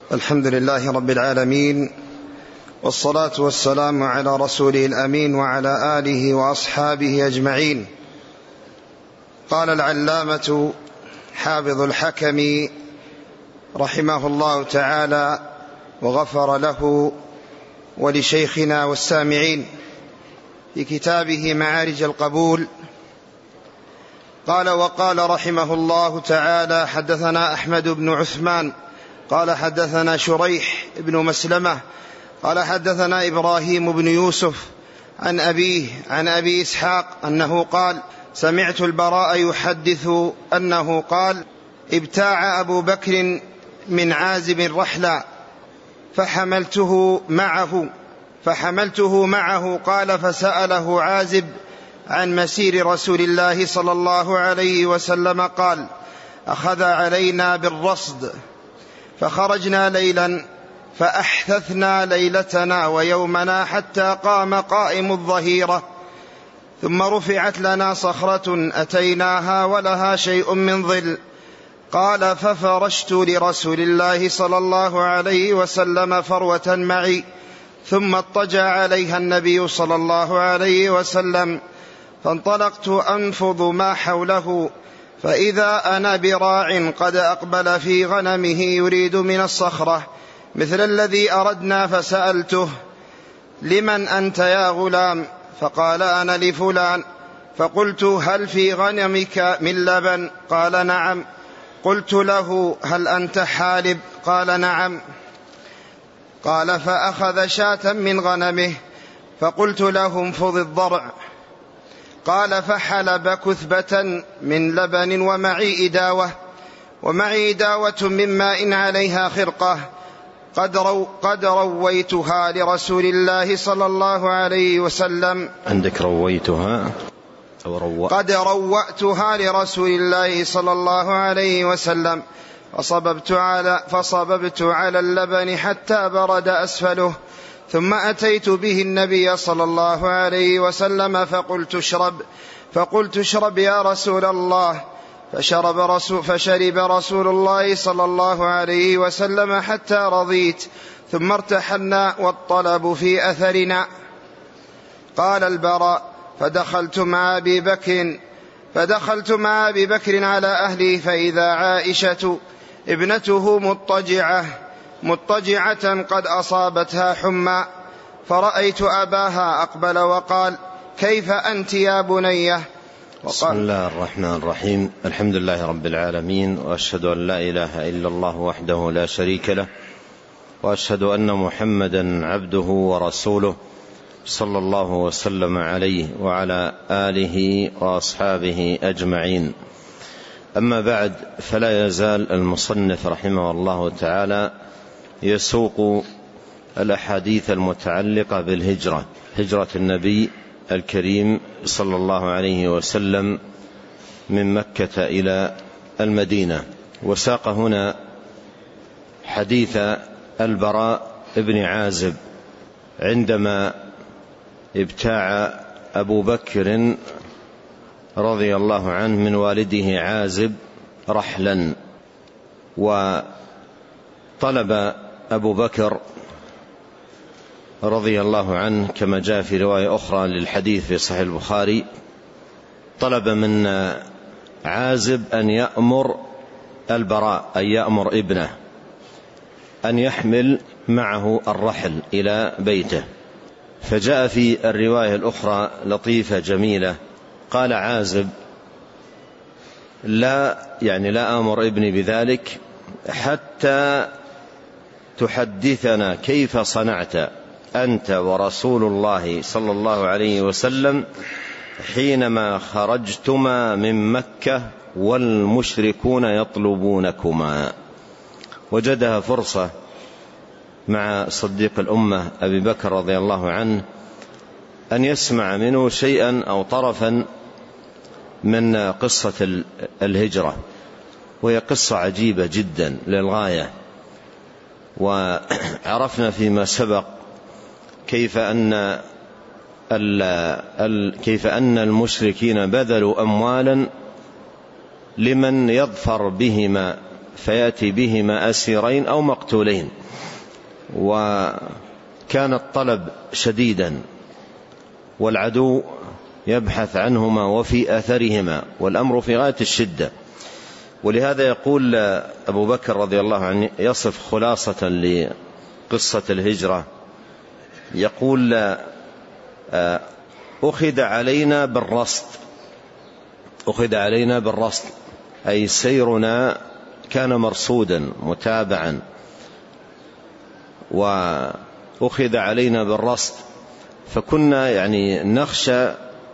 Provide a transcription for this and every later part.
الحمد لله رب العالمين، والصلاة والسلام على رسوله الأمين وعلى آله وأصحابه أجمعين. قال العلامة حافظ الحكم رحمه الله تعالى وغفر له ولشيخنا والسامعين في كتابه معارج القبول، قال: وقال رحمه الله تعالى: حدثنا أحمد بن عثمان قال حدثنا شريح بن مسلمة قال حدثنا إبراهيم بن يوسف عن أبيه عن أبي إسحاق أنه قال: سمعت البراء يحدث أنه قال: ابتاع أبو بكر من عازب رحلا فحملته معه. قال: فسأله عازب عن مسير رسول الله صلى الله عليه وسلم، قال: أخذ علينا بالرصد فخرجنا ليلا فأحثثنا ليلتنا ويومنا حتى قام قائم الظهيرة، ثم رفعت لنا صخرة أتيناها ولها شيء من ظل. قال: ففرشت لرسول الله صلى الله عليه وسلم فروة معي، ثم اضطجع عليها النبي صلى الله عليه وسلم، فانطلقت أنفض ما حوله، فإذا أنا براع قد أقبل في غنمه يريد من الصخرة مثل الذي أردنا، فسألته: لمن أنت يا غلام؟ فقال: أنا لفلان. فقلت: هل في غنمك من لبن؟ قال: نعم. قلت له: هل أنت حالب؟ قال: نعم. قال: فأخذ شاة من غنمه، فقلت له: انفض الضرع. قال: فحلب كثبة من لبن ومعي إداوة من ماء عليها خرقة قد رويتها لرسول الله صلى الله عليه وسلم. عندك رويتها أو قد روأتها لرسول الله صلى الله عليه وسلم، فصببت على اللبن حتى برد أسفله، ثم أتيت به النبي صلى الله عليه وسلم فقلت: اشرب يا رسول الله. فشرب رسول الله صلى الله عليه وسلم حتى رضيت، ثم ارتحلنا والطلب في أثرنا. قال البراء: فدخلت مع أبي بكر على أهله، فإذا عائشة ابنته مضطجعة قد أصابتها حمى، فرأيت أباها أقبل وقال: كيف أنت يا بنية؟ بسم الله الرحمن الرحيم. الحمد لله رب العالمين، وأشهد أن لا إله إلا الله وحده لا شريك له، وأشهد أن محمدا عبده ورسوله صلى الله وسلم عليه وعلى آله وأصحابه أجمعين. أما بعد، فلا يزال المصنف رحمه الله تعالى يسوق الأحاديث المتعلقة بالهجرة، هجرة النبي الكريم صلى الله عليه وسلم من مكة إلى المدينة. وساق هنا حديث البراء بن عازب عندما ابتاع أبو بكر رضي الله عنه من والده عازب رحلا، وطلب أبو بكر رضي الله عنه كما جاء في رواية أخرى للحديث في صحيح البخاري، طلب من عازب أن يأمر البراء، أن يأمر ابنه أن يحمل معه الرحل إلى بيته. فجاء في الرواية الأخرى لطيفة جميلة، قال عازب: لا أمر ابني بذلك حتى تحدثنا كيف صنعت أنت ورسول الله صلى الله عليه وسلم حينما خرجتما من مكة والمشركون يطلبونكما. وجدها فرصة مع صديق الأمة أبي بكر رضي الله عنه أن يسمع منه شيئا أو طرفا من قصة الهجرة، وهي قصة عجيبة جدا للغاية. وعرفنا فيما سبق كيف أن المشركين بذلوا أموالا لمن يظفر بهما فيأتي بهما أسيرين أو مقتولين، وكان الطلب شديدا والعدو يبحث عنهما وفي أثرهما، والأمر في غاية الشدة. ولهذا يقول أبو بكر رضي الله عنه يصف خلاصة لقصة الهجرة، يقول أخذ علينا بالرصد، أي سيرنا كان مرصودا متابعا، وأخذ علينا بالرصد، فكنا يعني نخشى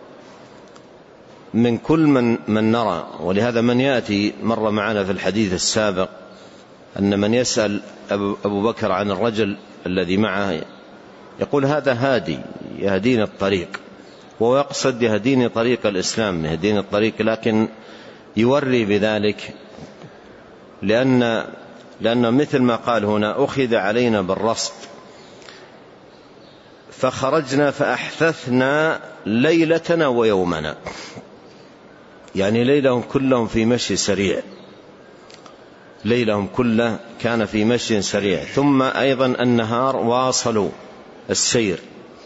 من كل من نرى. ولهذا من يأتي مر معنا في الحديث السابق أن من يسأل أبو بكر عن الرجل الذي معه يقول هذا هادي يهديني الطريق، وهو يقصد يهديني طريق الإسلام، يهديني الطريق، لكن يوري بذلك لأن مثل ما قال هنا أخذ علينا بالرصد، فخرجنا فأحثثنا ليلتنا ويومنا، يعني ليلهم كلهم في مشي سريع، ليلهم كله كان في مشي سريع، ثم أيضا النهار واصلوا السير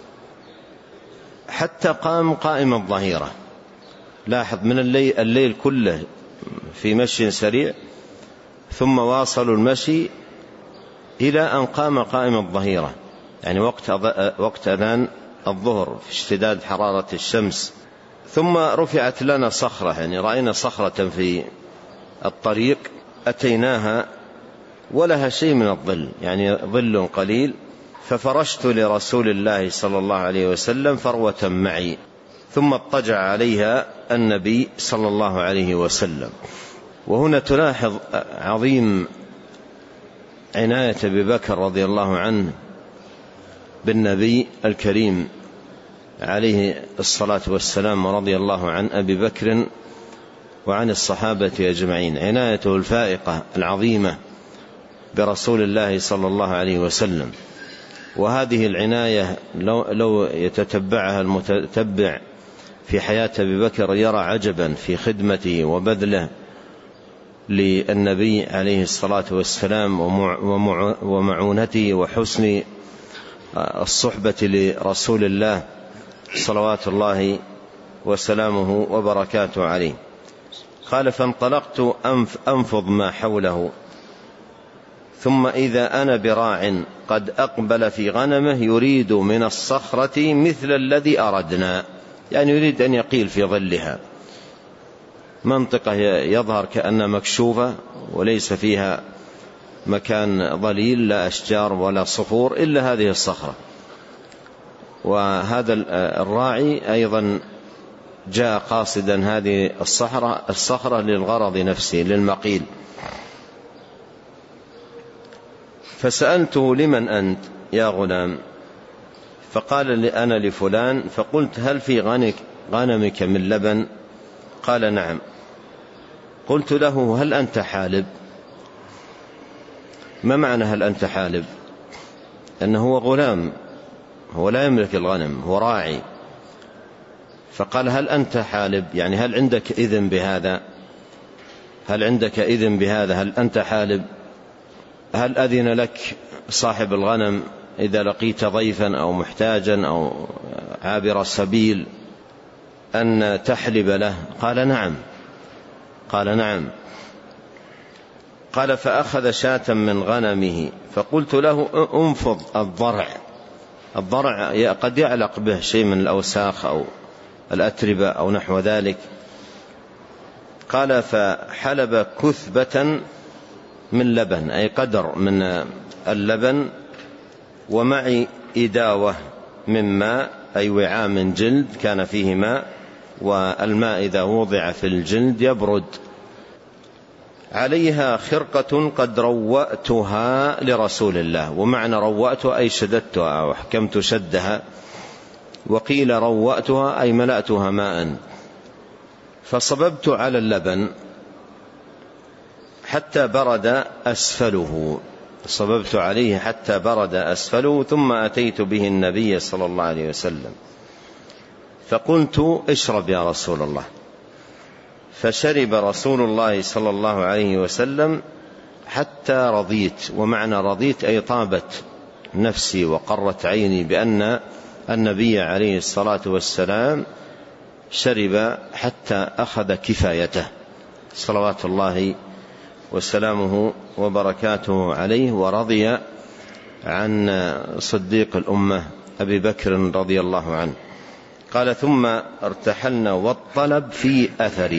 حتى قائم الظهيرة. لاحظ من الليل كله في مشي سريع، ثم واصلوا المشي إلى أن قائم الظهيرة، يعني وقت أذان الظهر في اشتداد حرارة الشمس. ثم رفعت لنا صخرة، يعني رأينا صخرة في الطريق أتيناها ولها شيء من الظل، يعني ظل قليل، ففرشت لرسول الله صلى الله عليه وسلم فروة معي، ثم اضطجع عليها النبي صلى الله عليه وسلم. وهنا تلاحظ عظيم عناية أبي بكر رضي الله عنه بالنبي الكريم عليه الصلاة والسلام، ورضي الله عن أبي بكر وعن الصحابة أجمعين، عنايته الفائقة العظيمة برسول الله صلى الله عليه وسلم. وهذه العناية لو يتتبعها المتتبع في حياة أبي بكر يرى عجبا في خدمته وبذله للنبي عليه الصلاة والسلام ومعونته وحسن الصحبة لرسول الله صلوات الله وسلامه وبركاته عليه. قال فانطلقت أنفض ما حوله، ثم إذا أنا براع قد أقبل في غنمه يريد من الصخرة مثل الذي أردنا، يعني يريد أن يقيل في ظلها، منطقة يظهر كأنها مكشوفة وليس فيها مكان ظليل، لا أشجار ولا صخور إلا هذه الصخرة. وهذا الراعي أيضا جاء قاصدا هذه الصخرة للغرض نفسه للمقيل. فسألته لمن أنت يا غلام؟ فقال لي أنا لفلان. فقلت هل في غنمك من لبن؟ قال نعم. قلت له هل أنت حالب؟ ما معنى هل أنت حالب؟ أنه هو غلام، هو لا يملك الغنم، هو راعي. فقال هل أنت حالب، يعني هل عندك إذن بهذا؟ هل عندك إذن بهذا؟ هل أنت حالب؟ هل أذن لك صاحب الغنم إذا لقيت ضيفا أو محتاجا أو عابر السبيل أن تحلب له؟ قال نعم. قال نعم. قال فأخذ شاة من غنمه، فقلت له انفض الضرع قد يعلق به شيء من الأوساخ أو الأتربة أو نحو ذلك. قال فحلب كثبة من لبن، أي قدر من اللبن، ومعي إداوة من ماء، أي وعاء من جلد كان فيه ماء، والماء إذا وضع في الجلد يبرد، عليها خرقة قد روأتها لرسول الله. ومعنى روأتها أي شددتها أو حكمت شدها، وقيل روأتها أي ملأتها ماء. فصببت على اللبن حتى برد أسفله، صببت عليه حتى برد أسفله، ثم أتيت به النبي صلى الله عليه وسلم فقلت اشرب يا رسول الله. فشرب رسول الله صلى الله عليه وسلم حتى رضيت. ومعنى رضيت أي طابت نفسي وقرت عيني بأن النبي عليه الصلاة والسلام شرب حتى أخذ كفايته صلوات الله وسلامه وبركاته عليه. ورضي عن صديق الأمة أبي بكر رضي الله عنه. قال ثم ارتحلنا والطلب في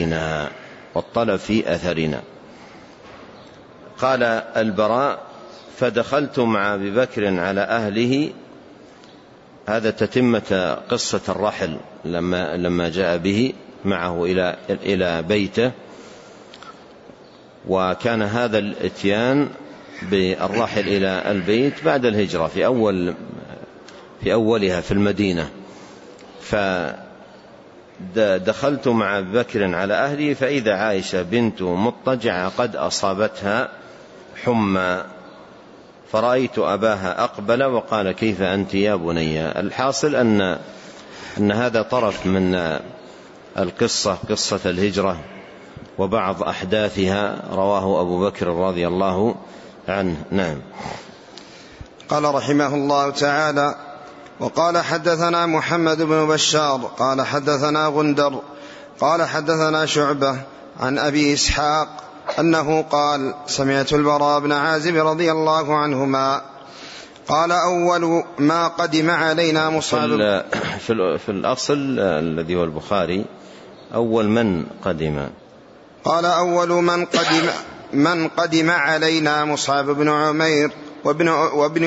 أثرنا. قال البراء فدخلت مع أبي بكر على أهله. هذا تتمة قصة الرحل لما جاء به معه إلى بيته. وكان هذا الاتيان بالرحل إلى البيت بعد الهجرة في أولها في المدينة. فدخلت مع أبي بكر على أهلي فإذا عائشة بنت مضطجعة قد أصابتها حمى، فرأيت أباها أقبل وقال كيف أنت يا بني. الحاصل أن هذا طرف من القصة، قصة الهجرة وبعض أحداثها رواه أبو بكر رضي الله عنه. نعم. قال رحمه الله تعالى: وقال حدثنا محمد بن بشار قال حدثنا غندر قال حدثنا شعبة عن أبي إسحاق أنه قال: سمعت البراء بن عازب رضي الله عنهما قال: أول ما قدم علينا مصعب. في الأصل الذي هو البخاري أول من قدم، قال: أول من قدم علينا مصعب بن عمير وابن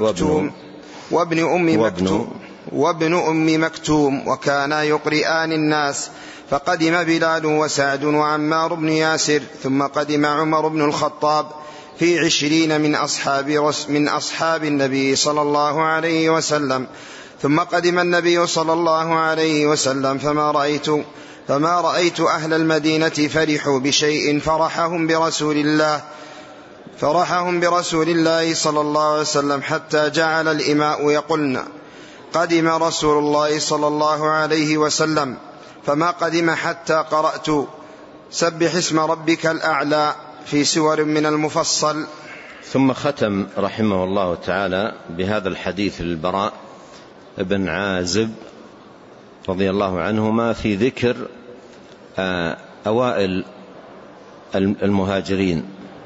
أم مكتوم وكانا يقرئان الناس، فقدم بلال وسعد وعمار بن ياسر، ثم قدم عمر بن الخطاب في 20 من أصحاب النبي صلى الله عليه وسلم، ثم قدم النبي صلى الله عليه وسلم فما رأيت أهل المدينة فرحوا بشيء فرحهم برسول الله صلى الله عليه وسلم حتى جعل الإماء يقولن: قدم رسول الله صلى الله عليه وسلم، فما قدم حتى قرأت: سبح اسم ربك الأعلى في سور من المفصل. ثم ختم رحمه الله تعالى بهذا الحديث للبراء بن عازب رضي الله عنهما في ذكر أوائل المهاجرين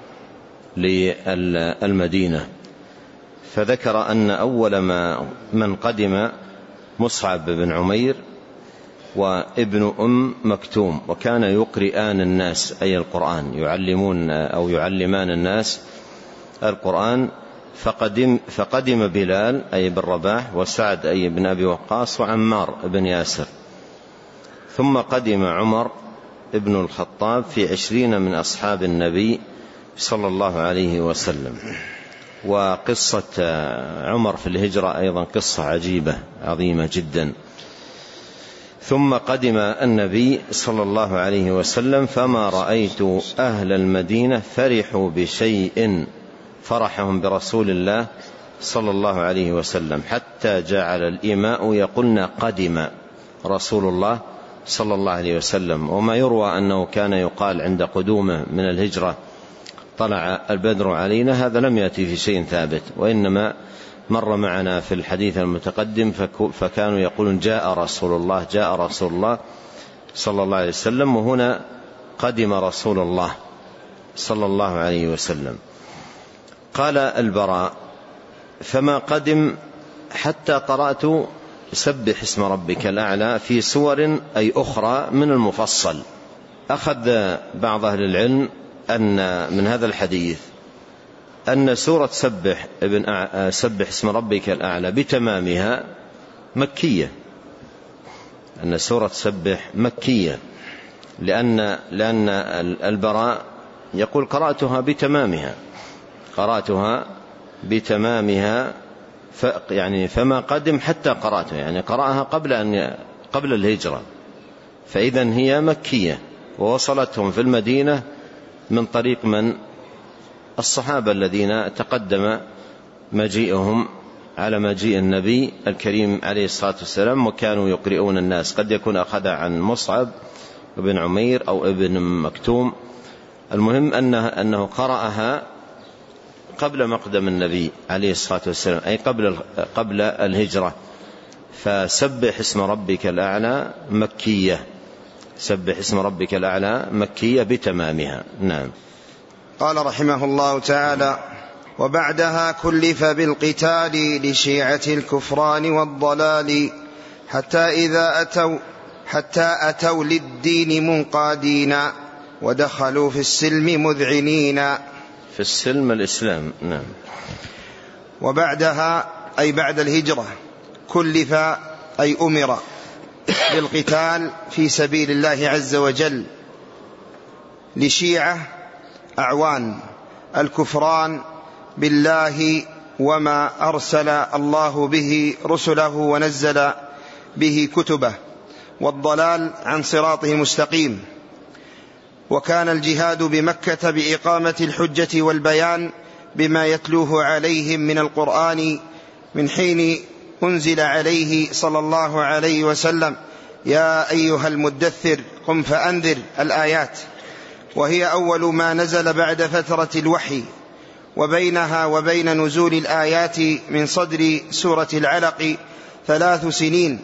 للمدينة. فذكر أن أول من قدم مصعب بن عمير وابن أم مكتوم، وكان يقرئان الناس أي القرآن، يعلمان الناس القرآن. فقدم بلال أي بن رباح، وسعد أي بن أبي وقاص، وعمار بن ياسر. ثم قدم عمر ابن الخطاب في 20 من أصحاب النبي صلى الله عليه وسلم. وقصة عمر في الهجرة أيضا قصة عجيبة عظيمة جدا. ثم قدم النبي صلى الله عليه وسلم فما رأيت أهل المدينة فرحوا بشيء فرحهم برسول الله صلى الله عليه وسلم حتى جعل الإماء يقولن: قدم رسول الله صلى الله عليه وسلم. وما يروى أنه كان يقال عند قدومه من الهجرة: طلع البدر علينا، هذا لم يأتي في شيء ثابت، وإنما مر معنا في الحديث المتقدم فكانوا يقولون: جاء رسول الله صلى الله عليه وسلم. وهنا قدم رسول الله صلى الله عليه وسلم. قال البراء: فما قدم حتى قرأت سبح اسم ربك الأعلى في سور أي أخرى من المفصل. أخذ بعض أهل العلم أن من هذا الحديث أن سورة سبح اسم ربك الأعلى بتمامها مكية، أن سورة سبح مكية، لأن البراء يقول: قرأتها بتمامها يعني فما قدم حتى قرأتها، يعني قرأها قبل الهجرة، فإذا هي مكية، ووصلتهم في المدينة من طريق من الصحابة الذين تقدم مجيئهم على مجيء النبي الكريم عليه الصلاة والسلام، وكانوا يقرؤون الناس. قد يكون أخذ عن مصعب بن عمير أو ابن مكتوم. المهم أنه قرأها قبل مقدم النبي عليه الصلاة والسلام، أي قبل الهجرة. فسبح اسم ربك الأعلى مكية، سبح اسم ربك الأعلى مكية بتمامها. نعم. قال رحمه الله تعالى: وبعدها كلف بالقتال لشيعة الكفران والضلال حتى أتوا للدين منقادين ودخلوا في السلم مذعنين. في السلم الإسلام. نعم. وبعدها أي بعد الهجرة، كلف أي أمر بالقتال في سبيل الله عز وجل لشيعة أعوان الكفران بالله وما أرسل الله به رسله ونزل به كتبه، والضلال عن صراطه مستقيم. وكان الجهاد بمكة بإقامة الحجة والبيان بما يتلوه عليهم من القرآن من حين أنزل عليه صلى الله عليه وسلم: يا أيها المدثر قم فأنذر الآيات، وهي أول ما نزل بعد فترة الوحي، وبينها وبين نزول الآيات من صدر سورة العلق 3 سنين،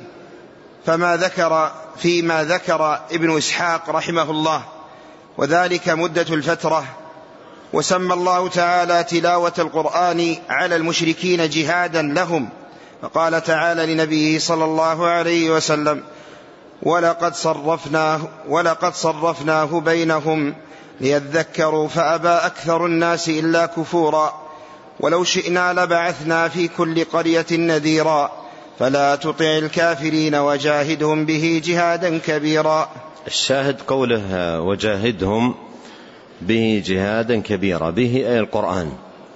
فيما ذكر ابن إسحاق رحمه الله، وذلك مدة الفترة. وسمى الله تعالى تلاوة القرآن على المشركين جهادا لهم، فقال تعالى لنبيه صلى الله عليه وسلم: ولقد صرفناه بينهم ليذكروا فأبى أكثر الناس إلا كفورا ولو شئنا لبعثنا في كل قرية نذيرا فلا تطع الكافرين وجاهدهم به جهادا كبيرا. الشاهد قوله وجاهدهم به جهادا كبيرا، به أي القرآن.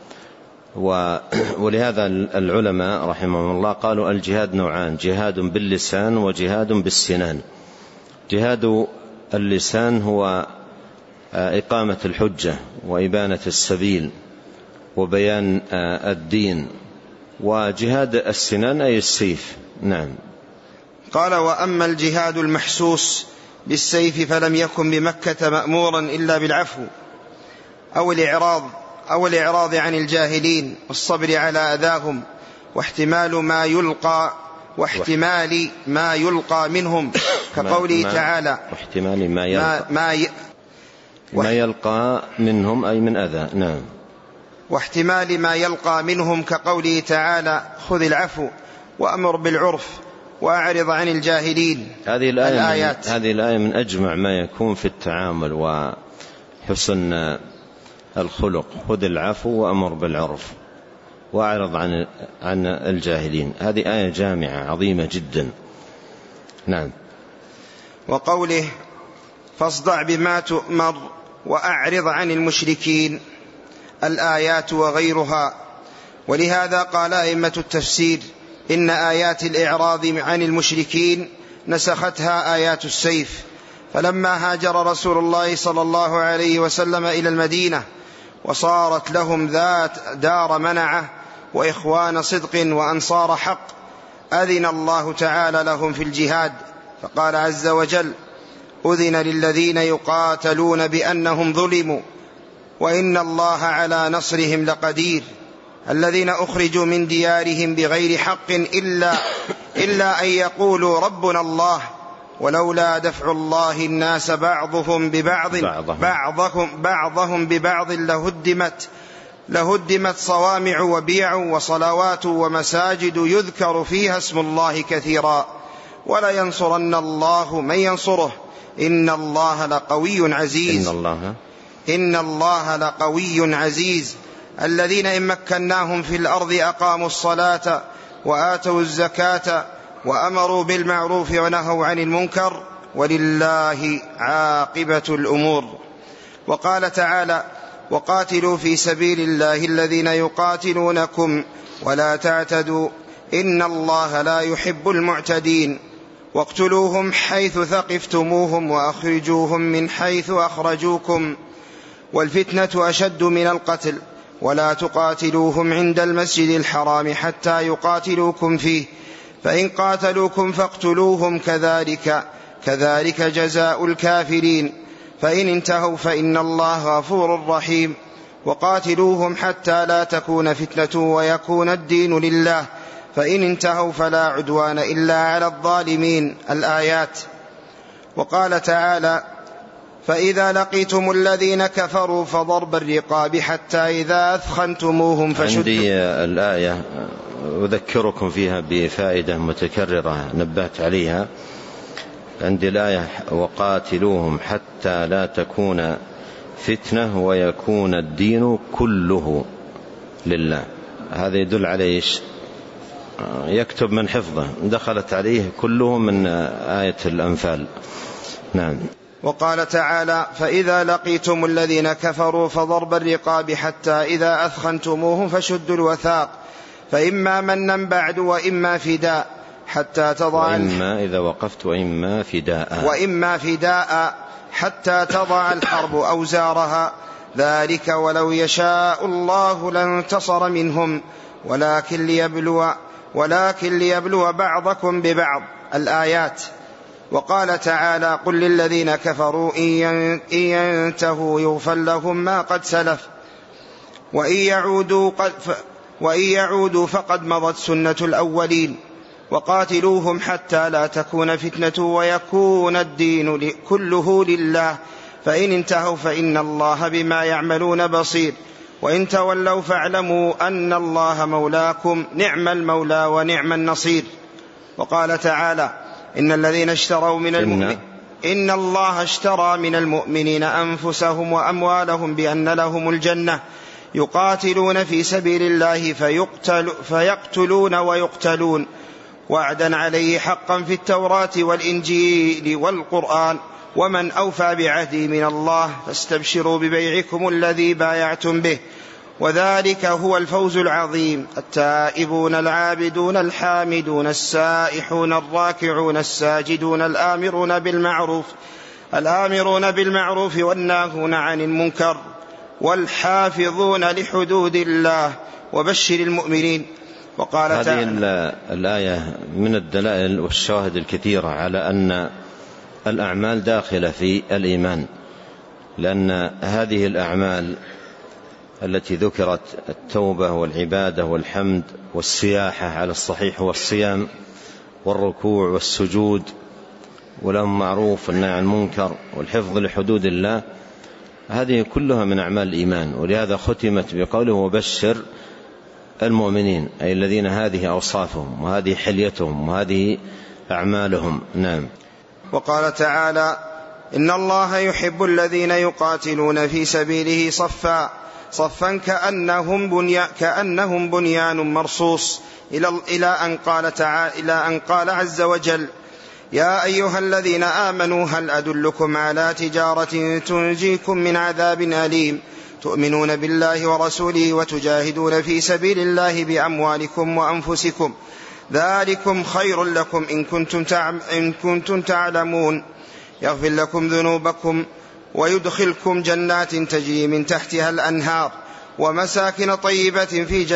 ولهذا العلماء رحمهم الله قالوا الجهاد نوعان: جهاد باللسان وجهاد بالسنان. جهاد اللسان هو إقامة الحجة وإبانة السبيل وبيان الدين، وجهاد السنان أي السيف. نعم. قال: وأما الجهاد المحسوس بالسيف فلم يكن بمكة مأمورا إلا بالعفو أو الإعراض عن الجاهلين والصبر على أذاهم واحتمال ما يلقى منهم، كقوله تعالى: واحتمال ما يلقى منهم أي من أذى. نعم. واحتمال ما يلقى منهم، كقوله تعالى: خذ العفو وأمر بالعرف وأعرض عن الجاهلين. هذه الآية من أجمع ما يكون في التعامل وحسن الخلق: خذ العفو وأمر بالعرف وأعرض عن الجاهلين. هذه آية جامعة عظيمة جدا. نعم. وقوله: فاصدع بما تؤمر وأعرض عن المشركين، الآيات وغيرها. ولهذا قال أئمة التفسير: إن آيات الإعراض عن المشركين نسختها آيات السيف. فلما هاجر رسول الله صلى الله عليه وسلم إلى المدينة وصارت لهم ذات دار منعة وإخوان صدق وأنصار حق، أذن الله تعالى لهم في الجهاد، فقال عز وجل: أذن للذين يقاتلون بأنهم ظلموا وإن الله على نصرهم لقدير. الذين أخرجوا من ديارهم بغير حق إلا أن يقولوا ربنا الله ولولا دفع الله الناس بعضهم ببعض لهدمت صوامع وبيع وصلوات ومساجد يذكر فيها اسم الله كثيرا ولا ينصرن الله من ينصره إن الله لقوي عزيز. الذين إن مكناهم في الأرض أقاموا الصلاة وآتوا الزكاة وأمروا بالمعروف ونهوا عن المنكر ولله عاقبة الأمور. وقال تعالى: وقاتلوا في سبيل الله الذين يقاتلونكم ولا تعتدوا إن الله لا يحب المعتدين واقتلوهم حيث ثقفتموهم وأخرجوهم من حيث أخرجوكم والفتنة أشد من القتل ولا تقاتلوهم عند المسجد الحرام حتى يقاتلوكم فيه فإن قاتلوكم فاقتلوهم كذلك جزاء الكافرين فإن انتهوا فإن الله غفور رحيم. وقاتلوهم حتى لا تكون فتنة ويكون الدين لله فإن انتهوا فلا عدوان إلا على الظالمين. الآيات. وقال تعالى: فإذا لقيتم الذين كفروا فضرب الرقاب حتى إذا أثخنتموهم فشدوا. عندي الآية أذكركم فيها بفائدة متكررة نبهت عليها. عندي الآية: وقاتلوهم حتى لا تكون فتنة ويكون الدين كله لله. هذا يدل على إيش؟ يكتب من حفظه، دخلت عليه كله من آية الأنفال. نعم. وقال تعالى: فإذا لقيتم الذين كفروا فضرب الرقاب حتى إذا أثخنتموهم فشدوا الوثاق فإما منا بعد وإما فداء حتى تضع وإما إذا وقفت وإما فداء حتى تضع الحرب أوزارها ذلك ولو يشاء الله لانتصر منهم ولكن ليبلو بعضكم ببعض. الآيات. وقال تعالى: قل للذين كفروا إن ينتهوا يغفر لهم ما قد سلف وإن يعودوا فقد مضت سنة الأولين وقاتلوهم حتى لا تكون فتنة ويكون الدين كله لله فإن انتهوا فإن الله بما يعملون بصير وإن تولوا فاعلموا أن الله مولاكم نعم المولى ونعم النصير. وقال تعالى: إن الله اشترى من المؤمنين أنفسهم وأموالهم بأن لهم الجنة يقاتلون في سبيل الله فيقتلون ويقتلون وعدا عليه حقا في التوراة والإنجيل والقرآن ومن أوفى بعهده من الله فاستبشروا ببيعكم الذي بايعتم به وذلك هو الفوز العظيم. التائبون العابدون الحامدون السائحون الراكعون الساجدون الآمرون بالمعروف والناهون عن المنكر والحافظون لحدود الله وبشر المؤمنين. وقال هذه الآية من الدلائل والشواهد الكثيرة على أن الأعمال داخلة في الإيمان، لأن هذه الأعمال التي ذكرت التوبة والعبادة والحمد والسياحة على الصحيح والصيام والركوع والسجود والأمر معروف والنهي عن المنكر والحفظ لحدود الله، هذه كلها من أعمال الإيمان. ولهذا ختمت بقوله: وبشر المؤمنين، أي الذين هذه أوصافهم وهذه حليتهم وهذه أعمالهم. نعم. وقال تعالى: إن الله يحب الذين يقاتلون في سبيله صفا كأنهم بنيان مرصوص إلى أن قال عز وجل: يا أيها الذين آمنوا هل أدلكم على تجارة تنجيكم من عذاب أليم تؤمنون بالله ورسوله وتجاهدون في سبيل الله بأموالكم وأنفسكم ذلكم خير لكم إن كنتم تعلمون يغفر لكم ذنوبكم ويدخلكم جنات تجري من تحتها الأنهار ومساكن طيبة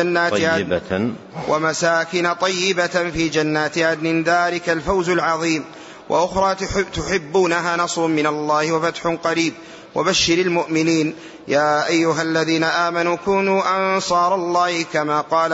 في جنات عدن ذلك الفوز العظيم وأخرى تحبونها نصر من الله وفتح قريب وبشر المؤمنين. يا أيها الذين آمنوا كونوا أنصار الله كما قال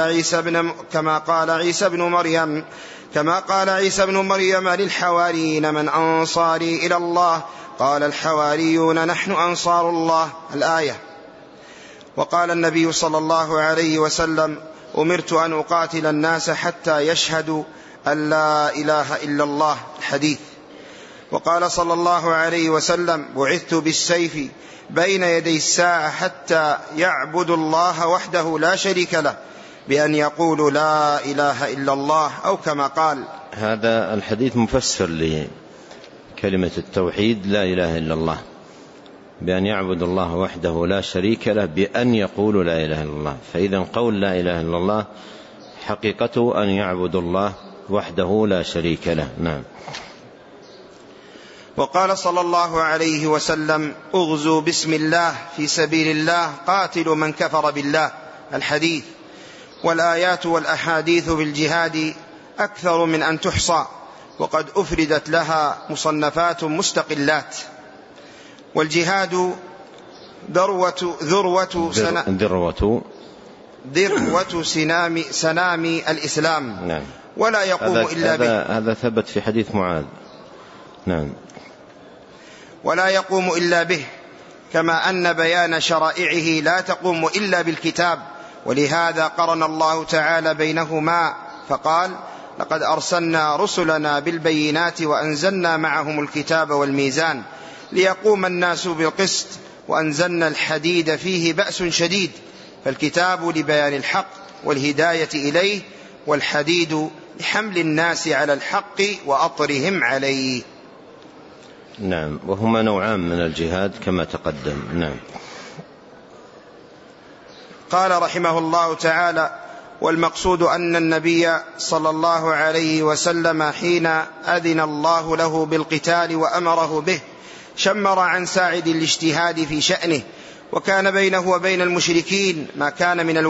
عيسى بن مريم للحواريين من أنصاري إلى الله قال الحواريون نحن أنصار الله. الآية. وقال النبي صلى الله عليه وسلم: أمرت أن أقاتل الناس حتى يشهدوا أن لا إله إلا الله. الحديث. وقال صلى الله عليه وسلم: بعثت بالسيف بين يدي الساعة حتى يعبدوا الله وحده لا شريك له بأن يقولوا لا إله إلا الله أو كما قال. هذا الحديث مفسر لكلمة التوحيد لا إله إلا الله، بأن يعبد الله وحده لا شريك له بأن يقولوا لا إله إلا الله. فإذا قول لا إله إلا الله حقيقته أن يعبد الله وحده لا شريك له. نعم. وقال صلى الله عليه وسلم: اغزوا بسم الله في سبيل الله قاتلوا من كفر بالله. الحديث. والآيات والأحاديث بالجهاد أكثر من أن تحصى وقد أفردت لها مصنفات مستقلات. والجهاد ذروة سنام الإسلام. نعم. ولا يقوم إلا به. هذا ثبت في حديث معاذ. نعم. ولا يقوم إلا به، كما أن بيان شرائعه لا تقوم إلا بالكتاب، ولهذا قرن الله تعالى بينهما فقال: لقد أرسلنا رسلنا بالبينات وأنزلنا معهم الكتاب والميزان ليقوم الناس بالقسط وأنزلنا الحديد فيه بأس شديد. فالكتاب لبيان الحق والهداية إليه، والحديد لحمل الناس على الحق وأطرهم عليه. نعم. وهما نوعان من الجهاد كما تقدم. نعم. قال رحمه الله تعالى: والمقصود أن النبي صلى الله عليه وسلم حين أذن الله له بالقتال وأمره به شمر عن ساعد الاجتهاد في شأنه، وكان بينه وبين المشركين ما كان من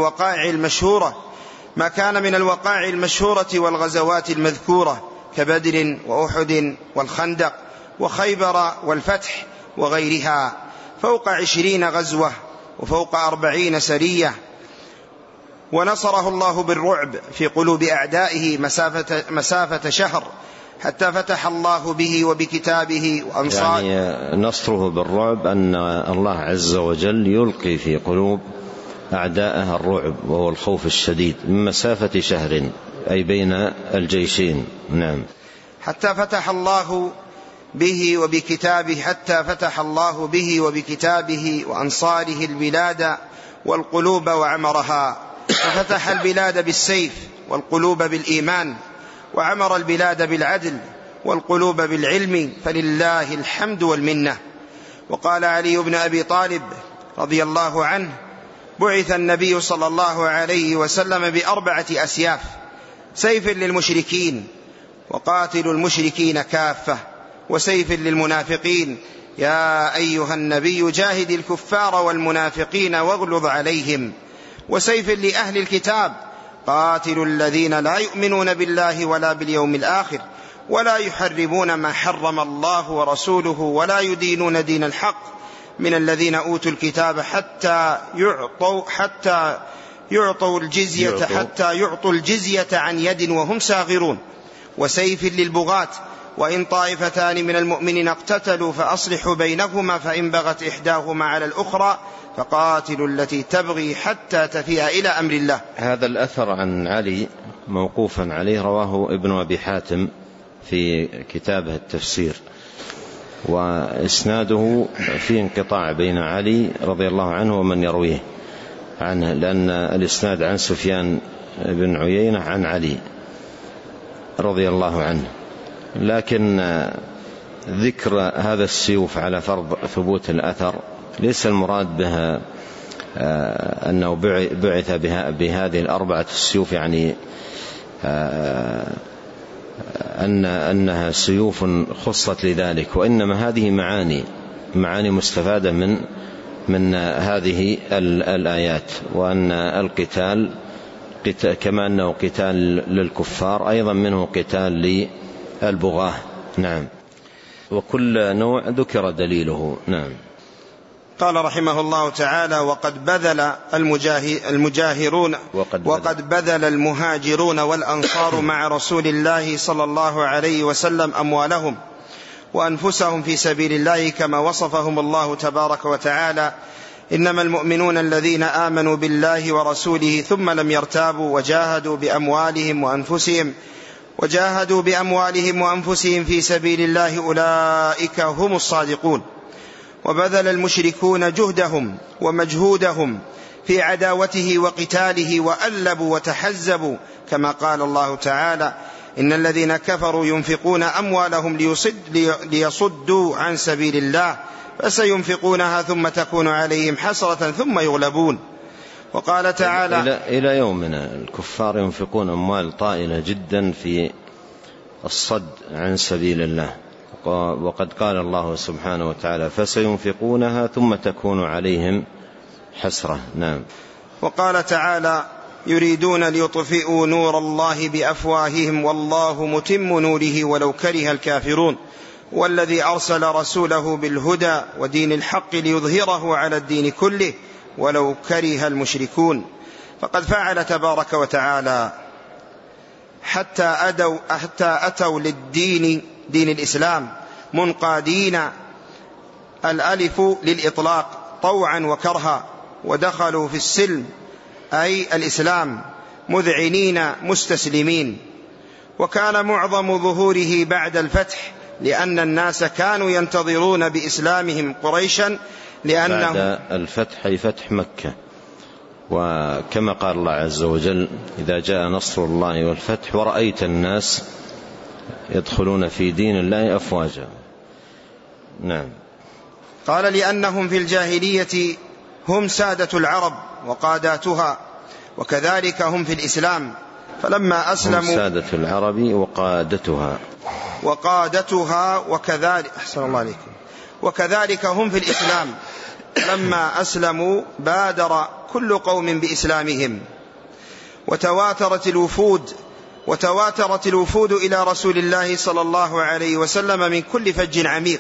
الوقائع المشهورة والغزوات المذكورة كبدر وأحد والخندق وخيبر والفتح وغيرها، فوق 20 غزوة وفوق 40 سرية. ونصره الله بالرعب في قلوب أعدائه مسافة شهر، حتى فتح الله به وبكتابه وأنصار. يعني نصره بالرعب أن الله عز وجل يلقي في قلوب أعدائها الرعب، وهو الخوف الشديد، من مسافة شهر، أي بين الجيشين. نعم. حتى فتح الله به وبكتابه وأنصاره البلاد والقلوب وعمرها، ففتح البلاد بالسيف والقلوب بالإيمان، وعمر البلاد بالعدل والقلوب بالعلم، فلله الحمد والمنة. وقال علي بن أبي طالب رضي الله عنه: بعث النبي صلى الله عليه وسلم ب4 أسياف: سيف للمشركين وقاتل المشركين كافة، وسيف للمنافقين يا أيها النبي جاهد الكفار والمنافقين واغلظ عليهم، وسيف لأهل الكتاب قاتل الذين لا يؤمنون بالله ولا باليوم الآخر ولا يحرمون ما حرم الله ورسوله ولا يدينون دين الحق من الذين أوتوا الكتاب حتى يعطوا الجزية عن يد وهم صاغرون، وسيف للبغاة وإن طائفتان من المؤمنين اقتتلوا فأصلحوا بينهما فإن بغت إحداهما على الأخرى فقاتلوا التي تبغي حتى تفيء إلى أمر الله. هذا الأثر عن علي موقوفا عليه رواه ابن أبي حاتم في كتابه التفسير، وإسناده في انقطاع بين علي رضي الله عنه ومن يرويه عنه، لأن الإسناد عن سفيان بن عيينة عن علي رضي الله عنه. لكن ذكر هذا السيوف على فرض ثبوت الأثر ليس المراد بها أنه بعث بهذه 4 السيوف، يعني أنها سيوف خصت لذلك، وإنما هذه معاني مستفادة من هذه الآيات، وأن القتال كما أنه قتال للكفار أيضا منه قتال للبغاة. نعم. وكل نوع ذكر دليله. نعم. قال رحمه الله تعالى: وقد بذل المهاجرون والأنصار مع رسول الله صلى الله عليه وسلم أموالهم وأنفسهم في سبيل الله كما وصفهم الله تبارك وتعالى: إنما المؤمنون الذين آمنوا بالله ورسوله ثم لم يرتابوا وجاهدوا بأموالهم وأنفسهم في سبيل الله أولئك هم الصادقون. وبذل المشركون جهدهم ومجهودهم في عداوته وقتاله وألبوا وتحزبوا، كما قال الله تعالى: إن الذين كفروا ينفقون أموالهم ليصدوا عن سبيل الله فسينفقونها ثم تكون عليهم حسرة ثم يغلبون. وقال تعالى: إلى يومنا الكفار ينفقون أموال طائلة جدا في الصد عن سبيل الله، وقد قال الله سبحانه وتعالى: فسينفقونها ثم تكون عليهم حسرة. نعم. وقال تعالى: يريدون ليطفئوا نور الله بأفواههم والله متم نوره ولو كره الكافرون. والذي أرسل رسوله بالهدى ودين الحق ليظهره على الدين كله ولو كره المشركون. فقد فعل تبارك وتعالى حتى أتوا للدين، دين الإسلام، منقادين الألف للإطلاق طوعا وكرها، ودخلوا في السلم أي الإسلام مذعنين مستسلمين. وكان معظم ظهوره بعد الفتح، لأن الناس كانوا ينتظرون بإسلامهم قريشا، لأنه بعد الفتح أي فتح مكة. وكما قال الله عز وجل: إذا جاء نصر الله والفتح ورأيت الناس يدخلون في دين الله أفواجا. نعم. قال: لأنهم في الجاهلية هم سادة العرب وقاداتها، وكذلك هم في الإسلام، فلما أسلموا هم سادة العرب وقادتها وكذلك أحسن الله عليكم، وكذلك هم في الإسلام، لما أسلموا بادر كل قوم بإسلامهم، وتواترت الوفود إلى رسول الله صلى الله عليه وسلم من كل فج عميق،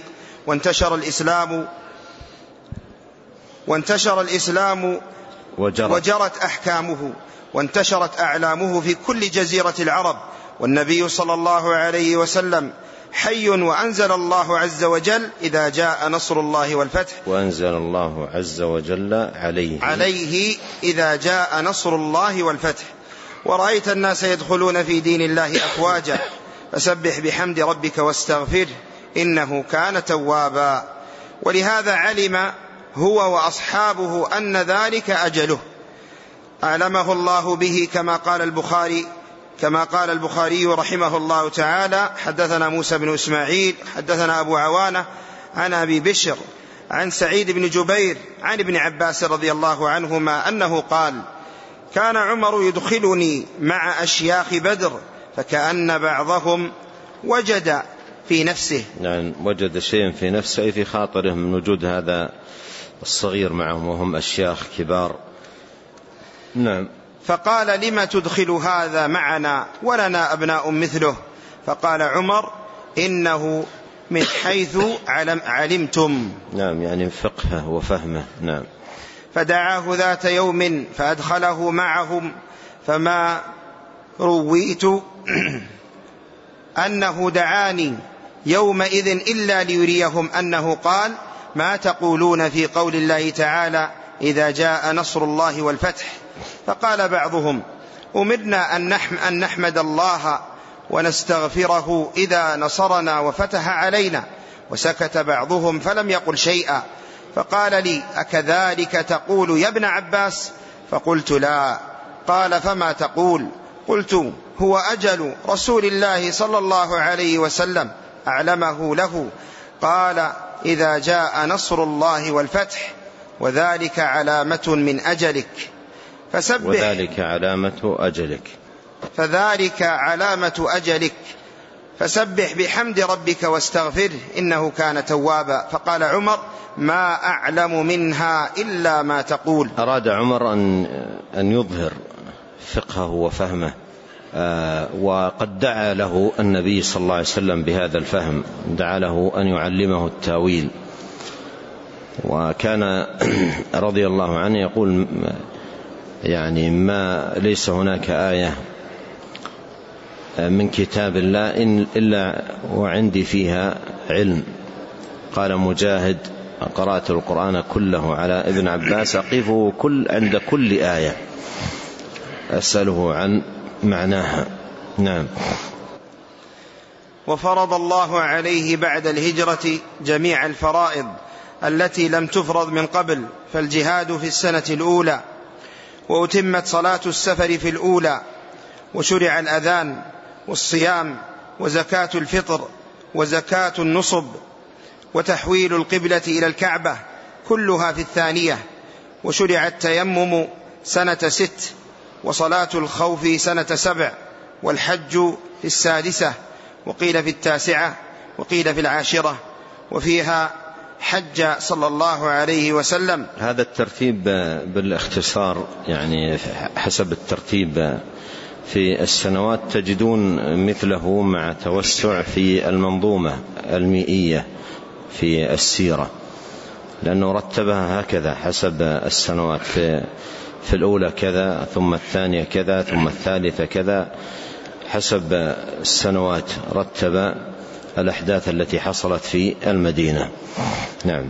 وانتشر الإسلام وجرت أحكامه، وانتشرت أعلامه في كل جزيرة العرب، والنبي صلى الله عليه وسلم حي، وأنزل الله عز وجل: إذا جاء نصر الله والفتح، وأنزل الله عز وجل عليه إذا جاء نصر الله والفتح، ورأيت الناس يدخلون في دين الله أفواجا، فسبح بحمد ربك واستغفره إنه كان توابا. ولهذا علم هو وأصحابه أن ذلك أجله، أعلمه الله به، كما قال البخاري رحمه الله تعالى: حدثنا موسى بن إسماعيل حدثنا أبو عوانة عن أبي بشر عن سعيد بن جبير عن ابن عباس رضي الله عنهما أنه قال: كان عمر يدخلني مع أشياخ بدر، فكأن بعضهم وجد في نفسه، يعني وجد شيء في نفسه، أي في خاطره، من وجود هذا الصغير معهم وهم أشياخ كبار. نعم. فقال: لم تدخل هذا معنا ولنا أبناء مثله؟ فقال عمر: إنه من حيث علمتم. نعم، يعني فقهه وفهمه. نعم. فدعاه ذات يوم فأدخله معهم، فما رويت أنه دعاني يومئذ إلا ليريهم أنه قال: ما تقولون في قول الله تعالى: إذا جاء نصر الله والفتح؟ فقال بعضهم: أمرنا أن نحمد الله ونستغفره إذا نصرنا وفتح علينا. وسكت بعضهم فلم يقل شيئا، فقال لي: أكذلك تقول يا ابن عباس؟ فقلت: لا. قال: فما تقول؟ قلت: هو أجل رسول الله صلى الله عليه وسلم أعلمه له. قال: إذا جاء نصر الله والفتح، وذلك علامة من أجلك، وذلك علامة أجلك، فسبح بحمد ربك واستغفره إنه كان توابا. فقال عمر: ما أعلم منها إلا ما تقول. أراد عمر أن يظهر فقهه وفهمه، وقد دعا له النبي صلى الله عليه وسلم بهذا الفهم، دعا له أن يعلمه التاويل. وكان رضي الله عنه يقول: يعني ما ليس هناك آية من كتاب الله إلا وعندي فيها علم. قال مجاهد: قرأت القرآن كله على ابن عباس، أقفه عند كل آية أسأله عن معناها. نعم. وفرض الله عليه بعد الهجرة جميع الفرائض التي لم تفرض من قبل، فالجهاد في السنة الأولى، وأتمت صلاة السفر في الأولى، وشرع الأذان والصيام وزكاة الفطر وزكاة النصب وتحويل القبلة إلى الكعبة كلها في الثانية، وشرع التيمم سنة 6، وصلاة الخوف سنة 7، والحج في 6، وقيل في 9، وقيل في 10، وفيها حج صلى الله عليه وسلم. هذا الترتيب بالاختصار، يعني حسب الترتيب في السنوات تجدون مثله مع توسع في المنظومة المئية في السيرة، لأنه رتبها هكذا حسب السنوات، في الأولى كذا، ثم الثانية كذا، ثم الثالثة كذا، حسب السنوات رتب الأحداث التي حصلت في المدينة. نعم.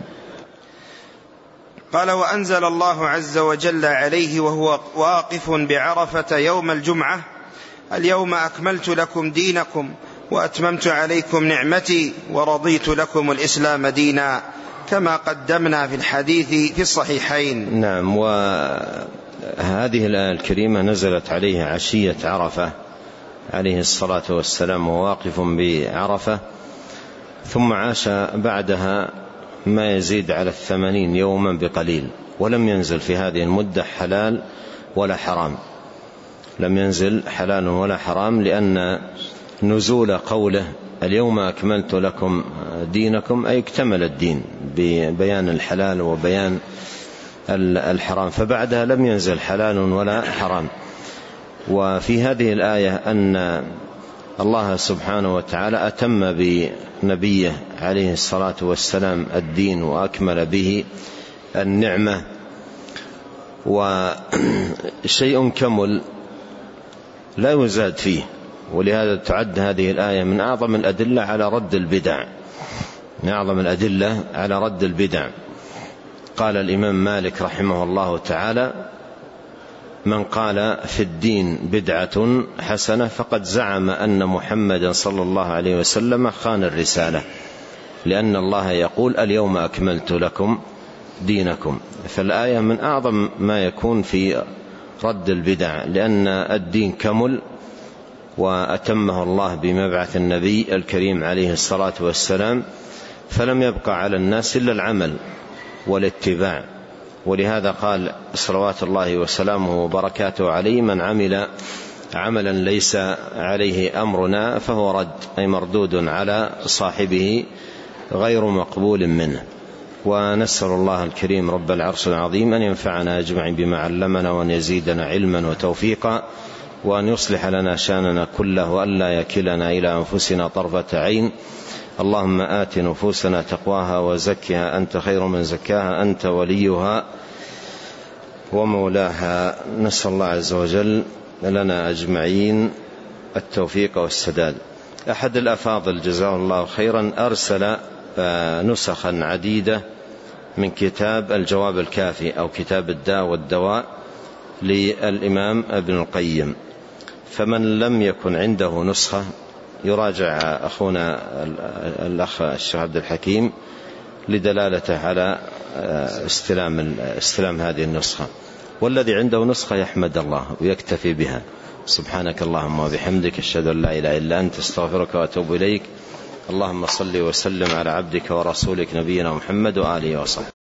قال: وأنزل الله عز وجل عليه وهو واقف بعرفة يوم الجمعة: اليوم أكملت لكم دينكم وأتممت عليكم نعمتي ورضيت لكم الإسلام دينا، كما قدمنا في الحديث في الصحيحين. نعم. وهذه الآية الكريمة نزلت عليه عشية عرفة عليه الصلاة والسلام وواقف بعرفة، ثم عاش بعدها ما يزيد على 80 يوما بقليل، ولم ينزل في هذه المدة حلال ولا حرام، لم ينزل حلال ولا حرام، لأن نزول قوله اليوم أكملت لكم دينكم أي اكتمل الدين ببيان الحلال وبيان الحرام، فبعدها لم ينزل حلال ولا حرام. وفي هذه الآية أن الله سبحانه وتعالى أتم بنبيه عليه الصلاة والسلام الدين وأكمل به النعمة، وشيء كمل لا يزاد فيه، ولهذا تعد هذه الآية من أعظم الأدلة على رد البدع، من أعظم الأدلة على رد البدع. قال الإمام مالك رحمه الله تعالى: من قال في الدين بدعة حسنة فقد زعم أن محمدا صلى الله عليه وسلم خان الرسالة، لأن الله يقول اليوم أكملت لكم دينكم. فالآية من أعظم ما يكون في رد البدع، لأن الدين كمل وأتمه الله بمبعث النبي الكريم عليه الصلاة والسلام، فلم يبقى على الناس إلا العمل والاتباع. ولهذا قال صلوات الله وسلامه وبركاته عليه: من عمل عملا ليس عليه أمرنا فهو رد، أي مردود على صاحبه غير مقبول منه. ونسأل الله الكريم رب العرش العظيم أن ينفعنا أجمعين بما علمنا، وأن يزيدنا علما وتوفيقا، وأن يصلح لنا شاننا كله، وأن لا يكلنا إلى أنفسنا طرفة عين. اللهم آت نفوسنا تقواها وزكها أنت خير من زكاها، أنت وليها ومولاها. نسأل الله عز وجل لنا أجمعين التوفيق والسداد. أحد الأفاضل جزاه الله خيرا أرسل نسخا عديدة من كتاب الجواب الكافي أو كتاب الداء والدواء للإمام ابن القيم، فمن لم يكن عنده نسخة يراجع أخونا الأخ الشيخ عبد الحكيم لدلالته على استلام هذه النسخة، والذي عنده نسخة يحمد الله ويكتفي بها. سبحانك اللهم وبحمدك، أشهد أن لا إله إلا أنت، استغفرك وأتوب إليك. اللهم صل وسلم على عبدك ورسولك نبينا محمد وآله وصحبه.